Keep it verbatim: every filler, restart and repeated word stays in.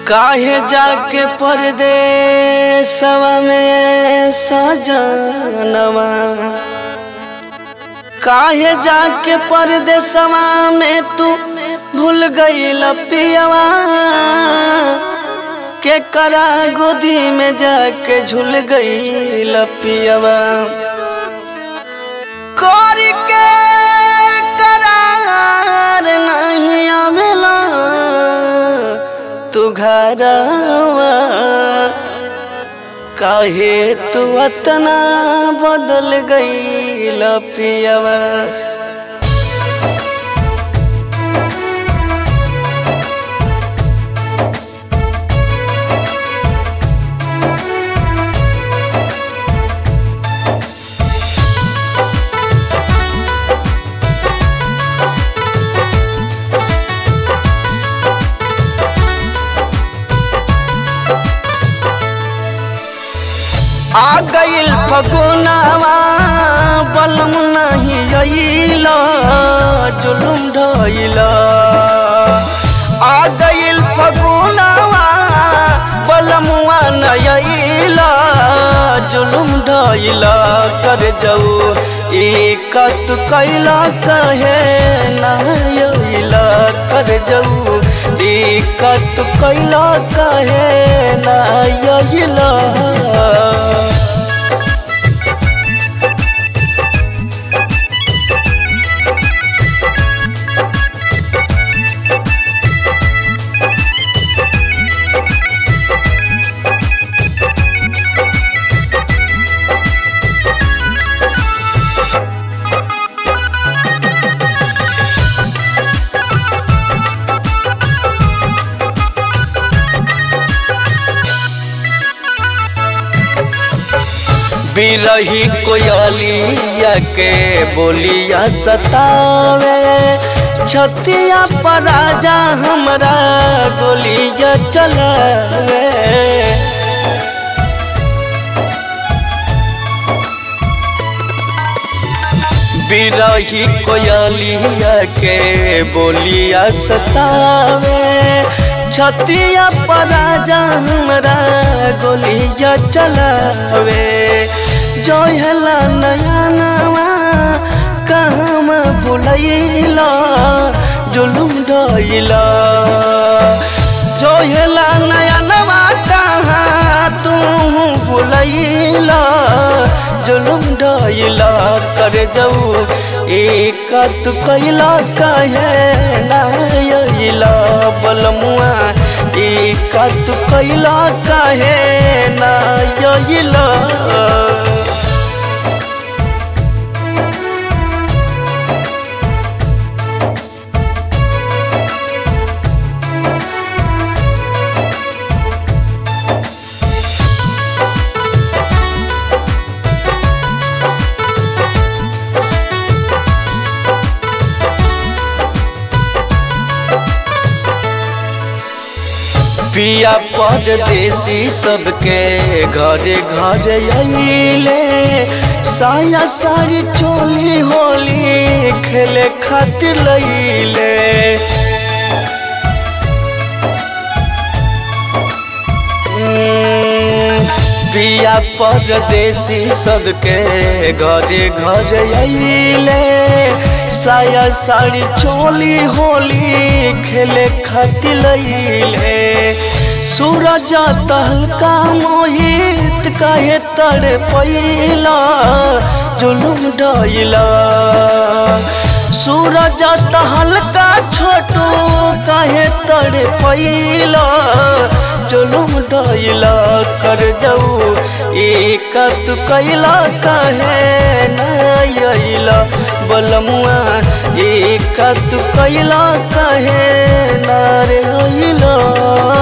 काहे जाके परदेसवा में सजनवा, काहे जाके परदेसवा में तू भूल गईल पियवा, के करा गोदी में जाके झूल गईल पियवा। कर के करार नहीं आवेला तू घरवा, काहे तू अतना बदल गईल पियवा। आ गईल फगुनवा बलम नहीं अइला, जुलुम ढइला। आ गईल फगुनवा बलमुआ नहीं अइला, जुलुम ढइला। कर जाऊ इकत कैला कहे ना अइला, कर जाऊ इकत कैला कहे ना अइला। बिरही कोयलिया के बोलिया सतावे, छतिया पर राजा हमरा गोलिया चलावे। बिरही कोयलिया के बोलिया सतावे, छतिया पर राजा हमरा गोलिया चलावे। जो हला नया नवा कहवा भुलैला, जुलुम ढइला। जो हला नया नवा कहाँ तू भुलैला, जुलुम ढइला। कर जाऊ इकत कैला कहे ना अइला, बलमुआ इकत कैला कहे ना अइला। पिया परदेसी सबके घरे घरे अइले, साया साड़ी चोली होली खेले खातिर लइले। पिया परदेसी सबके घरे घरे अइले, साया साड़ी चोली होली खेले खातिर लइले। सूरज तहलका मोहित काहे तड़पैला, जुलुम ढइला। सूरज तहलका छोटू काहे तड़पैला, जुलुम ढइला। कर जाऊ इकत कैला कहे ना अइला, बलमुआ इकत कैला कहे ना रे अइला।